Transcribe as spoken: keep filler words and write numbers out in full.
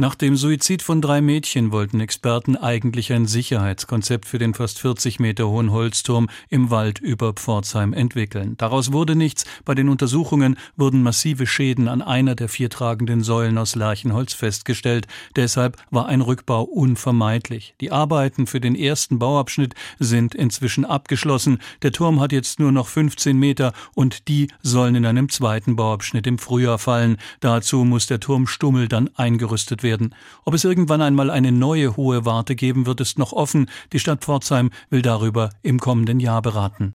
Nach dem Suizid von drei Mädchen wollten Experten eigentlich ein Sicherheitskonzept für den fast vierzig Meter hohen Holzturm im Wald über Pforzheim entwickeln. Daraus wurde nichts. Bei den Untersuchungen wurden massive Schäden an einer der vier tragenden Säulen aus Lärchenholz festgestellt. Deshalb war ein Rückbau unvermeidlich. Die Arbeiten für den ersten Bauabschnitt sind inzwischen abgeschlossen. Der Turm hat jetzt nur noch fünfzehn Meter und die sollen in einem zweiten Bauabschnitt im Frühjahr fallen. Dazu muss der Turmstummel dann eingerüstet werden. Ob es irgendwann einmal eine neue hohe Warte geben wird, ist noch offen. Die Stadt Pforzheim will darüber im kommenden Jahr beraten.